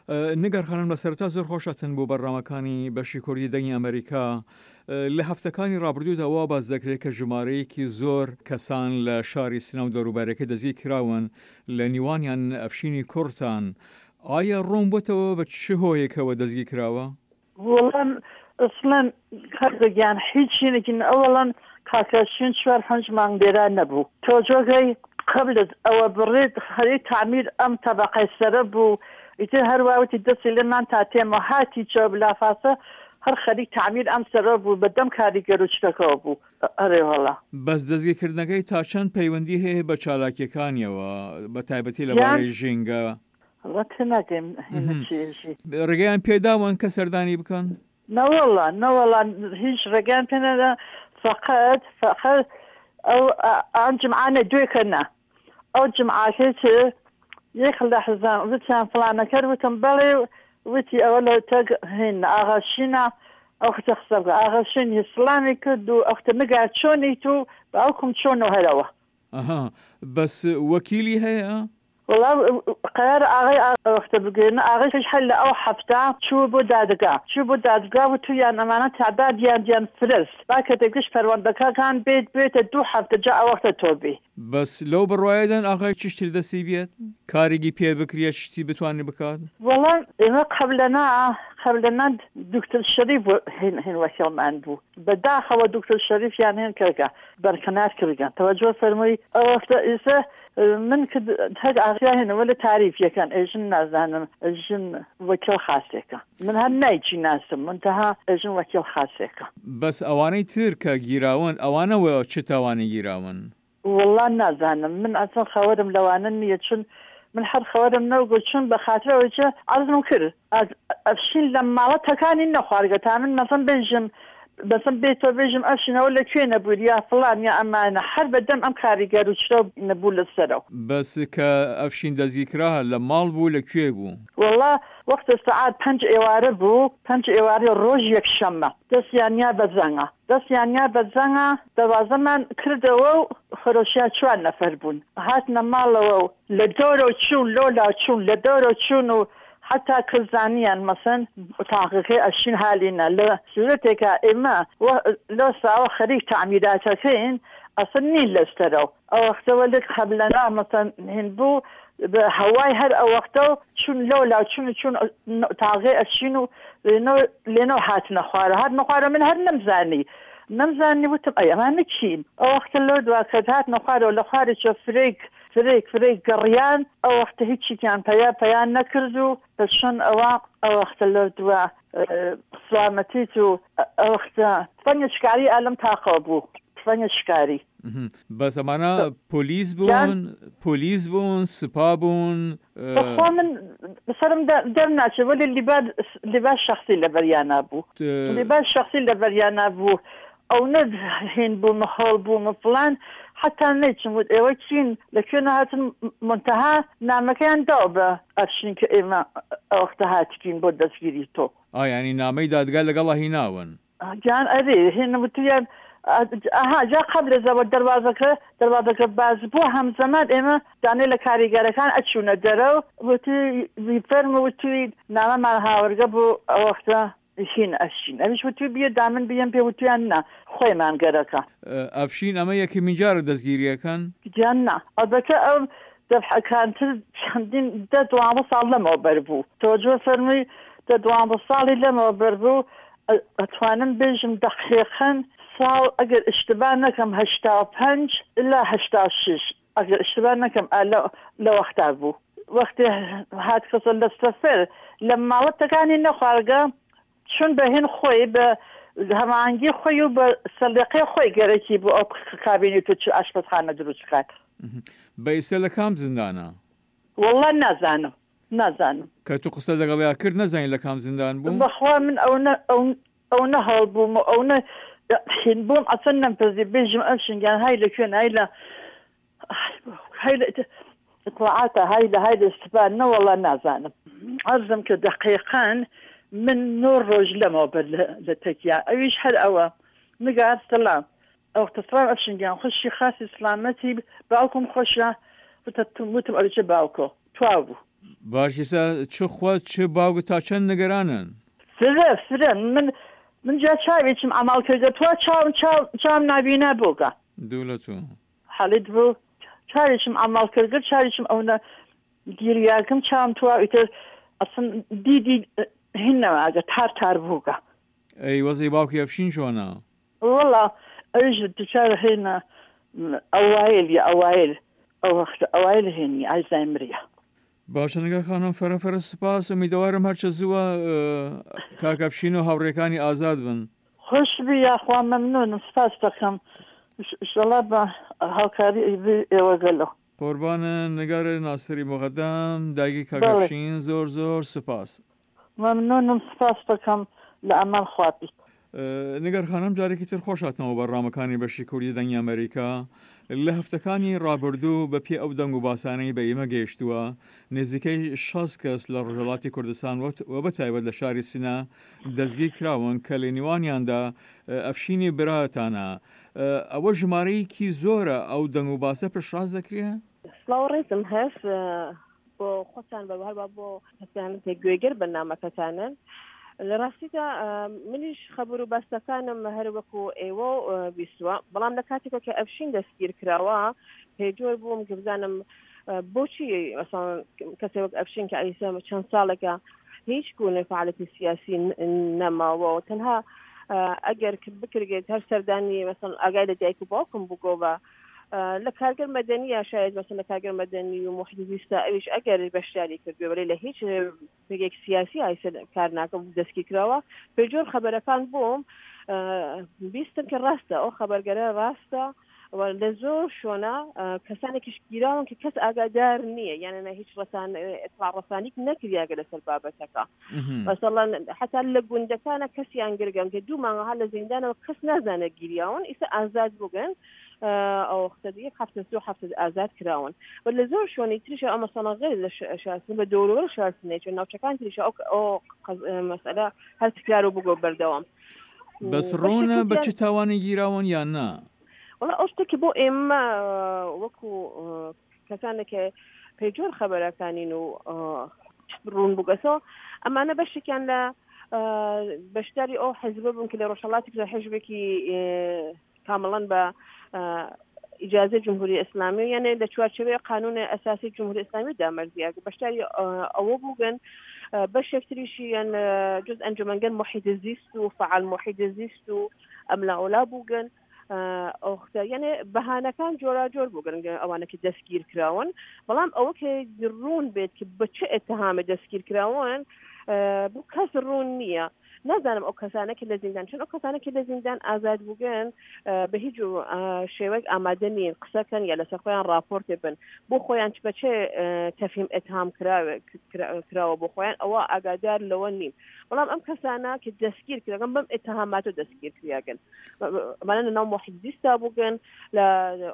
نگار خانم لە سەرەتا زۆر خۆشەتن بۆ بەڕامەکانی بەشی کوردی دەنگی ئەمریکا لە هەفتەکانی ڕابردووداوا باز دەکرێت کە ژمارەیەکی زۆر کەسان لە شاری سنە و دەوروبارەکە دەزی کراون لە نیوانیان ئەفشینی کوردان. ئایا ڕۆم بۆتەوە بە چ هۆیەکەوە دەزگی کراوە؟ وەڵام ئەسڵەن کارگەیان هیچینێکی ئەوەڵەن کاکەشین 4-5 مانگ دێران نەبوو تۆجۆگەی قبل ئەوە بڕێت خەری تعمیر ئەم تەبەقەی سەرە بوو ئیتر هەرواوتی دەستی لەمان تا تێمە هاتی چۆ بلافاسە هەر خەریک تعمیر ئەم سەرە بوو بەدەم کاریگەر و شتەکەەوە بوو. ئەرێ وەڵا بەس دەستگیرکردنەکەی تا چەند پەیوەندی هەیە بە چالاکیەکانیەوە بە تایبەتی لەبارەی ژینگە ناگەیم ڕێگەیان پێداوان کە سەردانی بکەن؟ نەوەڵا هیچ ڕێگەیان پێنەدا فقط ئەم جمعانە دوێکەنە ئەو جمعاکەی یەک لە حزان وتیان فڵانەکەر وتم بەڵێ وتی ئەوە لە تەگ هێن ئاغاشینە ئەو ختە قسە بکە ئاغاشینی ئیسلامی کرد و ئەوختە نگات چۆنیت و باوکم چۆنەوە هەرەوە. بەس وەکیلی هەیە؟ والله قرار ئاغای ئەوختە بگرن ئاغایش هەر لە ئەو هەفتە چوو بۆ دادگا و تویان ئەمانە تعدادیان فرست با کە دەگەشت پەروەندەکەکان بێتە 2 هەفتە جا ئەوەختە تۆبی. بەس لەو بڕوایەدان ئاغای چشتی دەستی بێت کارێکی پێ بکرێت شتی بتوانێت بکات؟ وەڵام ئێمە قبلنا دکتۆر شەریف هێن وەکیڵمان بوو بەداخەوە دکتۆر شەریفیان هێن کردگە بەرکەنار کردگەن تەوەجۆ فەرمووی ئەوەختە ئیسە من هەر ئاغیا هێنەوە لە تاریفیەکان ئێژن نازانم ئەژن وەکیڵ خاسێکە من هەر نایچی ناسم منتەها ئەژن وەکیڵ خاسێکە. بەس ئەوانەی تر کە گیراون ئەوانەوە چ تاوانی گیراون؟ والله نازانم من ئەسڵ خەوەرم لەوانە نییە چون من هەر خەوەرم نەوگو چون بە خاترەوەیە عەرزم کرد ئەفشین لە ماڵە تەکانی نەخوارگە تا من مەسەن بێژم بەسم بێتۆ بێژم ئەفشینەوە لەکوێ نەبوو یا فڵان یا ئەمانە هەر بەدەم ئەم کاریگەر و چرە نەبوو لەسەرەوە. بەس کە ئەفشین دەزیکرا لە ماڵ بوو لەکوێ بوو؟ والله وەختە سەعات 5 ئێوارە بوو 5 ئێوارە ڕۆژ یەکشەممە دەستیانیا بە زەنگە دەوازەمان کردەوە و خۆرۆشیان 4 نەفەر بوون هاتنە ماڵەوە و لە دۆرە چوون لۆلا چوون لە دۆرە چوون و حتا کردزانیان مەسەن تاقیقی ئەشین حالینە لە سوورەتێکە ئێمە لە ساوە خەریک تعمیراتەکەین ئەسن نین لەستەرەوە ئەو وەختەوە لێک قەبلەنا مەسەن هێن بوو بە هەوای هەر ئەو وەختە چون لۆلا چون تاقی ئەشین و لێنەوە هاتنە خوارە من هەر نەمزانی وتم ئەمانە چین ئەو وەختە لەو دواکەت هاتنە خوارەوە لە خوارێکە فرێک گەڕیان ئەو وەختە هیچیان پەیان نەکرد و بەشن ئەو وەختە لە دووە سلامەتیت و ئەو وەختە فەنیشکاری ئالم تاقەوە بوو فەنیشکاری. بەس ئەمانە پۆلیس بوون سپا بوون من بەسەرم دەرناچێ وەلی لیباس شەخسی لەبەریانە بوو ئەو نە هێن بوو مەخۆڵ بوو مەفڵان حتا نەیچم وت ئێوە چین لەکوێنە هاتن منتەها نامەکەیان داو بە ئەفشین کە ئێمە ئەوەختە هاتیین بۆ دەستگیری تۆ. ینی نامەی دادگا لەگەڵا هیناون جان ئەرێ هێنەوتیان جا قبل زەوە دەربازەکە باز بوو هەمزەمان ئێمە دانێ لە کاریگەرەکان ئەچوونە دەرەوە وتی فەرمووتوی نامەمان هاوەرگە بوو ئەوەختە هین ئەفشین ئەویش وتوی بیە دامن بیەم پێ وتویان نا خۆیمان گەرەکە ئەفشین ئەمە یەکی منجارە دەستگیریەکان جان نا ئەڵبەتە ئەو دەفعەکانتر چەندین 12 ساڵ لەمەوە بەربوو تۆجۆ فەرمووی 12 ساڵی لەمەوە بەربوو ئەتوانم بێژم دەقیقەن ساڵ ئەگەر اشتباه نەکەم 85 إلا 86 ئەگەر اشتباه نەکەم لە وەختا بوو وەختی هات کەسە لە سەفەر لە ماڵەتەکانی نەخوارگە چون بەهێن خۆی بە هەمانگی خۆی و بە سەلیقەی خۆی گەرەکی بوو ئەو کابینی تو چ ئاشپەزخانە دروست بکات. بەئیسە لە کام زیندانە؟ والله نازانم کە تو قسە لەگەڵیا کرد نەزانین لە کام زیندان بوو؟ بەخوا من ئەو نەهەڵ بووم ئەو هێن بووم ئەسەن نەمپەزی بێژم ئەفشینگیان های لە کوێن های لە ئطلاعاتە های لە استفاد نەوەڵا نازانم عەرزم کە دەقیقان من 9 ڕۆژ لەمەوە بەر لە تەکیا ئەویش هەر ئەوە نگار سەلام ئەو تەسڵام ئەفشینگیان خۆشی خاصی سلامەتی باوکم خۆشە وتم ئەرچە باوکۆ توا بوو باشیسا چ خۆت چ باوگە تا چەند نگەرانن فرن من جا چاوێکم ئەماڵ کردە تۆ چاوم نابینە بۆگە دوو لە تۆ حەڵیت بوو چاوێکم ئەماڵ کردگە چاوێکم ئەوە دیریاکەم چاوم توە ئیتر ئەسن دیدی هینەوەگە تار بووگە ئەی وەزەی باوکی ئەفشین چۆنە وەڵا ئەویش دوچار هێنە ئەوایل هێنی ئایزایمریە باشە نگار خانم فەرەفەرە سپاس ئەمیدەوارم هەرچە زووە کاکەفشین و هاوڕێکانی ئازاد بن خۆش بی یاخوا مەمنونم سپاس دەکەم ئینشەڵا بە هاوکاری ئێوەگەلەوە قوربانە نگارە ناسری مقدم دایکی کاکەفشین زۆر سپاس مەمنونم سپاس دەکەم لە ئەمەڵ خواتی نگار خانم جارێکی تر خۆشاتنەوە بەڕامەکانی بەشی کوردی دەنگی ئەمریکا لە هەفتەکانی ڕابردوو بە پێ ئەو دەنگ و باسانەی بە ئێمە گەیشتووە نزیکەی 6 کەس لە ڕۆژهەڵاتی کوردستان و بەتایبەت لە شاری سینە دەستگیر کراون کە لە نێوانیاندا ئەفشینی براتانە ئەوە ژمارەیەکی زۆرە ئەو دەنگ و باسە پشتڕاست دەکرێ سڵاو ڕێزم هەست بۆ خۆتان بەهەر بۆ هەستیان گوێگەر بەرنامەکەتانن لە ڕاستیدا منیش خەبەر و بەستەکانم هەر وەکو ئێوە بیستووە بەڵام لە کاتێکەوە کە ئەفشین دەستگیر کراوە پێجۆر بووم کە بزانم بۆچی کەسێک وەک ئەفشین کە ئەیسا چەند ساڵێکە هیچ گونە فعالیتی سیاسی نەماوە تەنها ئەگەر بکرێت هەر سەردانی مەسەڵ ئاگای لە دایک و باوکم بووگۆوە لە کارگەر مەدەنیە شاید مەسەڵ لە کارگەر مەدەنی و محیط زیستە ئەویش ئەگەر بەشداری کردوێ وەڵێ لە هیچ پێگێک سیاسی ئایسە کار ناکەم دەستگیر کراوە پێجۆر خەبەرەکان بووم بیستم کە ڕاستە ئەو خەبەرگەرە ڕاستە لە زۆر شۆنا کەسانێکیش گیراون کە کەس ئاگادار نییە یانە هیچ ئەتڵا ڕەسانیک نەکریاگە لەسەر بابەتەکە مەسەڵەن حتا لە گوندەکانە کەسیان گرگەم کە دوو مانگەها لە زیندانەوە کەس نازانە گیریاون ئیسا ئازاد بووگەن ئەو خەدیە هەفتە ئازاد کراون و لە زۆر شوێنی تریشە ئەمە سەنەغێر لە شارستن بە دەوروبەر شارستنێک ناوچەکان تریشە ئەو مەسئلە هەر تکرار و بگۆ بەردەوام بەس ڕۆنە بە چ تاوانی گیراون یان نا وڵا ئەو شتێکی بۆ ئێمە وەکو کەسانێکە پێجۆر خەبەرەکانین و ڕوون بگەسەوە ئەمانە بەشێکیان لە بەشداری ئەو حەزبە بوون کە لە ڕۆژهەڵاتی لە حزبێکی کامەڵەن بە ئیجازە جمهوری ئیسلامی یعنی لە چوارچێوەی قانون ئەساسی جمهوری ئیسلامی دامەرزیە بەشداری ئەوە بووگەن بەشێکتریشی یان جز ئەنجومەنگەن محیط زیست و فعال محیط زیست و ئەملاولا بووگەن ئەوختە یعنی بەهانەکان جۆرا جۆر بووگەن ئەوانەکە دەستگیر کراون بەڵام ئەوە کە ڕوون بێت کە بە چه ئەتهامە دەستگیر کراون بۆ کەس ڕوون نییە نازانم ئەو کەسانێکی لە زیندان چون ئەو کەسانێکی لە زیندان ئازاد بووگەن بە هیچ شێوەیەک ئامادە نین قسەکەن یا لەسەر خۆیان راپۆرتێ بن بۆ خۆیان بە چه تەفهیم ئەتهام کراوە بۆ خۆیان ئەوە ئاگادار لەوە نین بەڵام ئەم کەسانە کە دەستگیر کراگەن بەم ئەتهاماتە دەستگیر کراگەن مانە ناو محیط زیستا بووگەن لە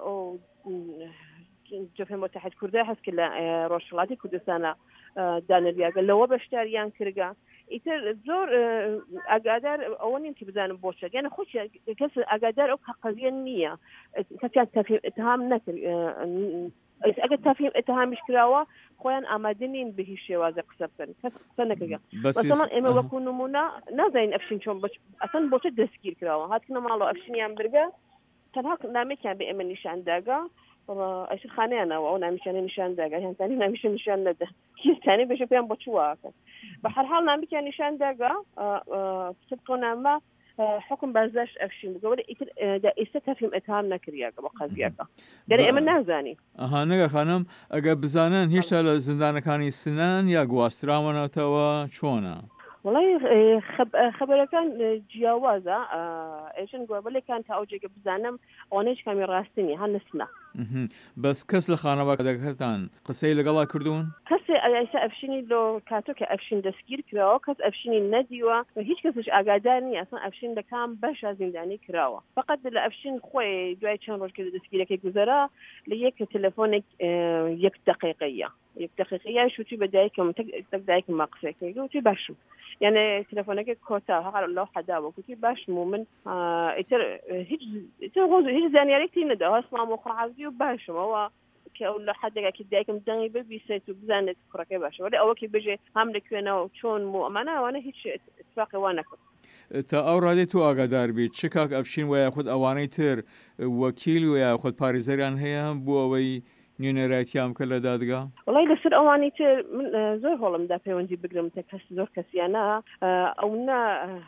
جبهة متحدة كردية حس كلا روشلاتي كردستانا دانرياغا لو بشتاريان كرغا إتر زور أقادر أولين كبزان بوشة يعني خوش كس أقادر أو قضية نية كان تفهم اتهام نكر أجد تفهم اتهام مش كراوة خوان آمادنين به الشيء وازق سبتن كس سنكرغا بس طبعا إما وكون نمونا نازين أفشين شون بس أصلا بوشة دسكير كراوة هات كنا مالو أفشين يام برغا تنها نامي كان بإما نشان داغا ايش خانه انا وانا مشان نشان داغا يعني ثاني نمشي نشان نده كيس ثاني باش بيان بوتشواك بحال حال نامي كان نشان داغا تبقونا ما حكم بازاش افشين بقول دا استفهم اتهام نكريا بقضيك يعني اما نازاني نگا خانم اگه بزانن هیچ تا زندانەکانی سنان یا گواستراونەتەوە چۆنە والله خبر كان جیاوازە ئێشن گوێبلێ کان تا ئەوجێگە بزانم ئەوانەیەش کامی ڕاستنی هەنسنا بەس کەس لە خانەباکەکەتان قسەی لەگەڵا کردوون کەسێ ئەیسا ئەفشینی لۆ کاتۆ کە ئەفشین دەستگیر کراوە کەس ئەفشینی نەدیوە هیچ کەسش ئاگادار نیە ئەسڵ ئەفشین لە کام بەشە زیندانی کراوە فقط لە ئەفشین خۆی دوای چەند ڕۆژ کە دەستگیرەکەی گوزەرا لە یەک تەلەفۆنێک یەک دقیقەیە شوتی بە دایکم تەک دایکم ما قسەکەی گوتی باشم يعني تلفونك كوتا هذا لو حدا وكتي باش مؤمن هيك زانياري كتير ندا اسمه مخ عزيز باش هو کە ئەو لە حدێکێکی دایکم دەنگی ببیسێت و بزانێت کوڕەکەی باشە ولی ئەوەکی بژێ هەم لەکوێنەوە چۆن و ئەمانە ئەوانە هیچ اتفاقی وا نەکرد. تا ئەو ڕادێت تو ئاگادار بیت چ کاک ئەفشین وە خودت ئەوانەی تر وەکیل و خۆت پارێزەریان هەیە بۆ ئەوەی نوێنەرایەتیان بکە لە دادگا؟ وڵی لەسەر ئەوانی تر من زۆر هەوڵمدا پەیوەندی بگرم تە کەس زۆر کەسیانە ئەو نا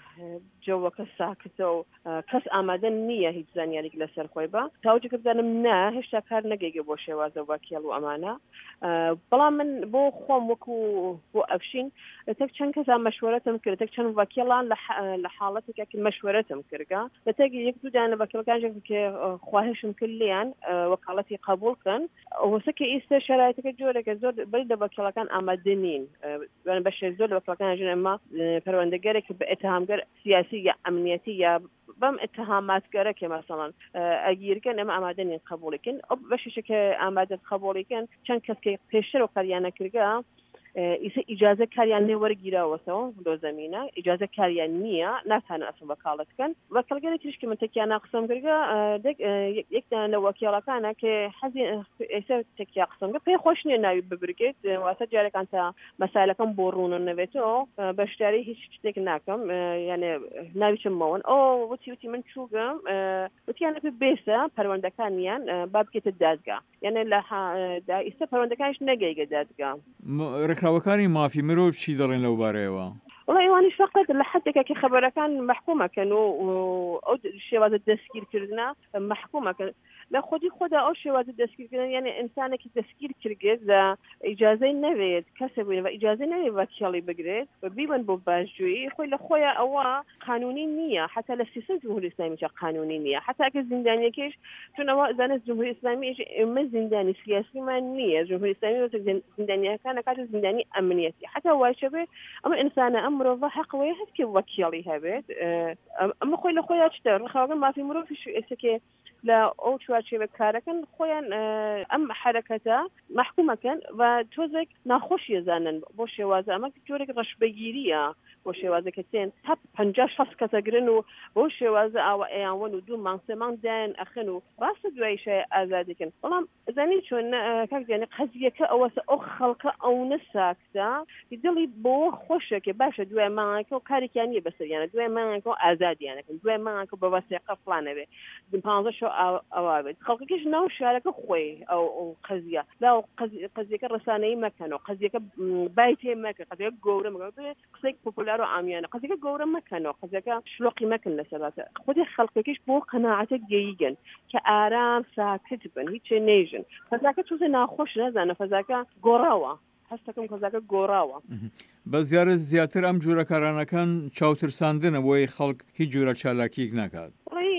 جەوەکە ساکتە و کەس ئامادە نییە هیچ زانیارێک لەسەر خۆی بە تاوجێک بزانم نا هێشتا کار نەگەیگە بۆ شێوازە وەکیل و ئەمانە بەڵام من بۆ خۆم وەکو بۆ ئەفشین تێک چەند کەسا مەشوەرەتم کرد تێک چەند وەکیڵان لە حاڵەتێکی مەشوەرەتم کردگا لە تێک یەک دوودانە وەکیڵەکانێک کە خواهشم کرد لیان وەکاڵەتی قبولکەن وەسەکە ئیستا شرایطەکە جۆرێکە زۆر بەری لە وەکیڵەکان ئامادە نین بەشێ زۆر لە وەکیڵەکان ژن ئەمە پەروەردەگەرێکی بە ئەتهامگەر سیاسی یا ئەمنیەتی یا بەم ئەتهاماتگەرەکە مەسەڵەن ئەگیرکەن ئەمە ئامادە نین قبولکن ئەو بەشێکە ئامادە قبولکن چەند کەسکە پێشتر وەکاریانە کردگا ئیجازە کاریان لێ وەرگیراوەتەوە لۆ زەمینە ئیجازە کاریان نییە ناتوانن ئەسڵ وەکاڵەتکەن وەکیڵگەری تریشکی من تێکیان قسەم کردگا یەکدان لە وەکیڵەکانە کە حەزی ئێستا تێکیا قسەم کرد پێی خۆش نییە ناوی ببرگێت واتە جارێکان تا مەسایلەکەم بۆ ڕوون نەبێتەوە بەشداری هیچ شتێک ناکەم یعنی ناوی چمەوەن ئەو وتی من چووگەم وتیانە پێ بێسە پەروەردەکانیان با بکێتە دادگا یعنی لە ئێستا پەروەردەکانیش نەگەیگە دادگا. ڕێکخراوەکانی مافی مرۆڤ چی دەڵێن لەو بارەیەوە؟ والله ئێوانیش فقط لە حدێکێکی خەبەرەکان محکومەکەن و ئەو شێوازە دەستگیرکردنە محکومەکەن لە خودی خۆدا ئەو شێوازە دەستگیرکردن یعنی ئینسانێکی دەستگیر کرد لە ئیجازەی نەوێت کەسە بووین و ئیجازەی نەوێت وەکیڵی بگرێت و بیبن بۆ باشجویی خۆی لە خۆیان ئەوە قانونی نییە حتا لە سیستەم جمهوری ئیسلامیش قانونی نییە حتا ئەگە زیندانیەکیش چون ئەوە زانست جمهوری ئیسلامی ئێمە زیندانی سیاسیمان نییە جمهوری ئیسلامی زیندانیەکانە کاتە زیندانی ئەمنیەتی حتا وایە بێ ئەمە ئینسانە ئەم مرۆڤ حەقەوەی هەست کە وەکیڵی هەبێت ئەمە خۆی لە خۆیان چتە ڕخاوەکان مافی مرۆڤیش ئێستاکێ لە ئەو چوارچێوە کارەکەن خۆیان ئەم حرەکەتە محکومەکەن و تۆزێک ناخۆشیە زانن بۆ شێوازە ئەمە جۆرێک ڕەشبەگیریە بۆ شێوازەکە تێن تا 50-60 کەسەگرن و بۆ شێوازە ئاوە ئەیانوەن و 2 مانگ 3 مانگ دایان ئەخن و ڕاستە دواییشە ئازادیکن بەڵام زانی چۆن کاک دیانە قەزیەکە ئەوەسە ئەو خەڵکە ئەوە ساکتە دڵی بۆ خۆشەکە باشە دوای مانگەکە و کارێکیان نیە بەسەریانە دوای مانگەکە و ئازادیانەکەن دوای مانگەکە بە وەسیقە فڵانەوێ 15 شەو ئەوە بێت خەڵکێکیش ناو شارەکە خۆی ئەو قەزیە لا قەزیەکە ڕسانەی مەکەنەوە قەزیەکە بایتێ مەکە قەزیەکە گەورە مەکە قسەی پۆپولار و ئامیانە قەزیەکە گەورە مەکەنەوە قەزیەکە شلۆقی مەکەن لەسەراتە خودی خەڵکێکیش بۆ قەناعەتە گەیگەن کە ئارام ساکت بن هیچ نێژن فەزاکە تووزە ناخۆش نەزانە فەزاکە گۆڕاوە هەستەکەم کەزاکە گۆڕاوە بە زیارە زیاتر ئەم جوورە کارانەکان چاوترساندنە بۆی خەڵک هیچ جوورە چالاکیک ناکات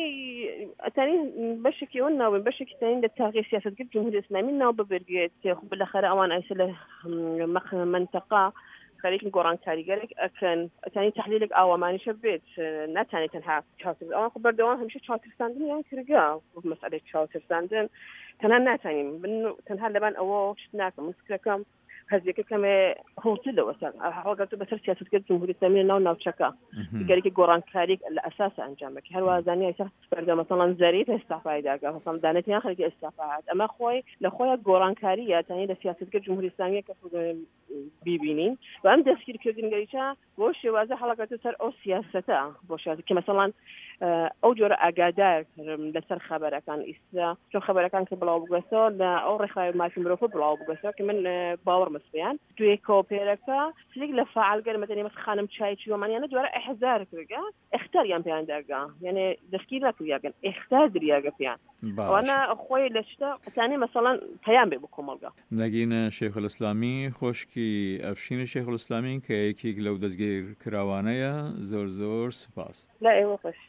ئەتانی بەشێکی ئەوە ناوێ بەشێکی تاین لە تاغی سیاستگر جمهوری ئیسلامی ناو ببرگێت بالاخره ئەوان ئایسە لە منتەقا خەریکی گۆڕان کاریگەرێک ئەکەن ئەتانی تحلیلێک ئاوامانیشە بێت ناتوانێت تەنها چاوتر ئەوان خۆ بەردەوام هەمیشە چاوترساندن یان کردگا مەسئلەی چاوترساندن تەنها ناتوانین تەنها لەبان ئەوە شت ناکەم من فکرەکەم هەزیەکە کەمێ کۆتلەوە هەڵگەتو بەسەر سیاستگەر جمهوری ئیسلامی ناوچەکە دیگەرێکی گۆڕانکاریک لە ئەساس ئەنجامەکە هەروە زانانی ئێستا بەردە مەسەڵەن زەریف ئێستافایداگا مەسەڵەن دانەتیان خەڵکی ئێستافات ئەمە خۆی لە خۆیان گۆڕانکاریە تانی لە سیاستگەر جمهوری ئیسلامی کە بیبینین و ئەم دەستگیرکردنگەریچە بۆ شێوازە هەڵگەتو سەر ئەو سیاسەتە بۆ شێوازە کە مەسەڵەن ئەو جۆرە ئاگادار لەسەر خەبەرەکان ئیستا چۆن خەبەرەکان کە بڵاو بگەسەوە لە ئەو ڕێکخراوی مافی مرۆڤ بڵاو بگەسەوە کە من باوەڕ مەسپیان توی کۆپێرەکە سلێک لە فعالگەر مەدەنی مەس خانم چایچی ومانیانە دوارە ئەحزار کردگا ئختاریان پێیان دەرگا یعنی دەستگیر نەکردیاگەن ئختار دریاگە پێیان ئەوانە خۆی لە شتە ئەتانی مەسەڵەن پەیام بێ بۆ کۆمەڵگا نەگینە شێخولئیسلامی خوشکی ئەفشینە شێخولئیسلامی کە یەکێک لەو دەستگیر کراوانەیە زۆر سپاس لا ئێوە خۆش